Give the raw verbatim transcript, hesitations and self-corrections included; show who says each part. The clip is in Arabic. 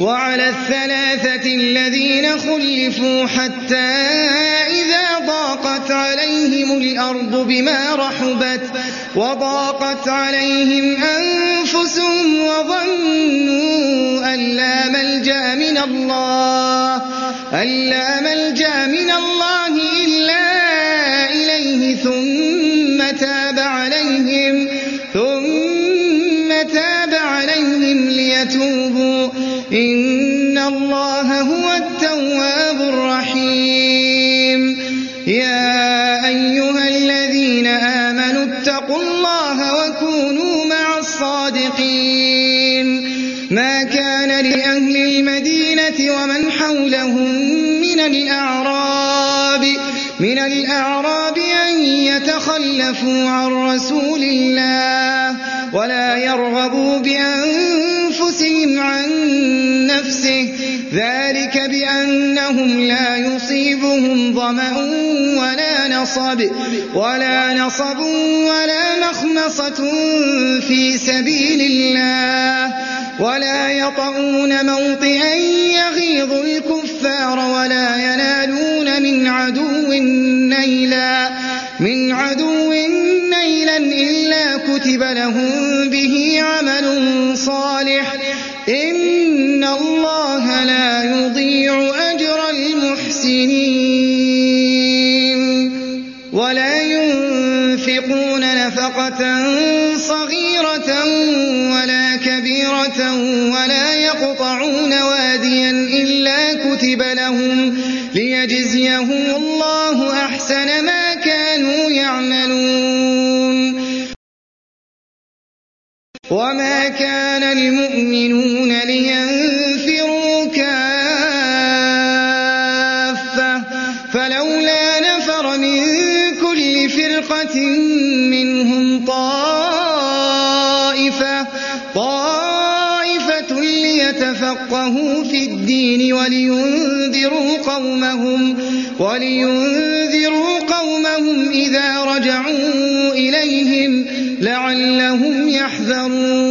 Speaker 1: وعلى الثلاثة الذين خلفوا حتى إذا ضاقت عليهم الأرض بما رحبت وضاقت عليهم أنفسهم وظنوا أن لا ملجأ من الله أن لا ملجأ من الله إلا إليه ثم تاب عليهم ثم تاب عليهم ليتوبوا إن الله هو التواب الرحيم. يا أيها الذين آمنوا اتقوا الله وكونوا مع الصادقين. ما كان لأهل المدينة ومن حولهم من الأعراب من الأعراب أن يتخلفوا عن رسول الله ولا يرغبوا بأنفسهم عن نفسه ذلك بأنهم لا يصيبهم ظمأ ولا نصب ولا نصب ولا مخمصة في سبيل الله ولا يطؤون موطئا يغيظ الكفار ولا ينالون من عدو نيلا من عدو نيلا إلا كتب لهم به عمل صالح إن الله لا يضيع أجر المحسنين. ولا ينفقون نفقة صغيرة ولا كبيرة ولا يقطعون واديا إلا كتب لهم ليجزيهم الله أحسن ما كانوا يعملون. وما كان المؤمنون لينفروا كافة فلولا نفر من كل فرقة منهم طائفة طائفة ليتفقهوا في الدين ولينذروا قومهم ولينذروا قومهم إذا رجعوا إليهم لعلهم يحذرون.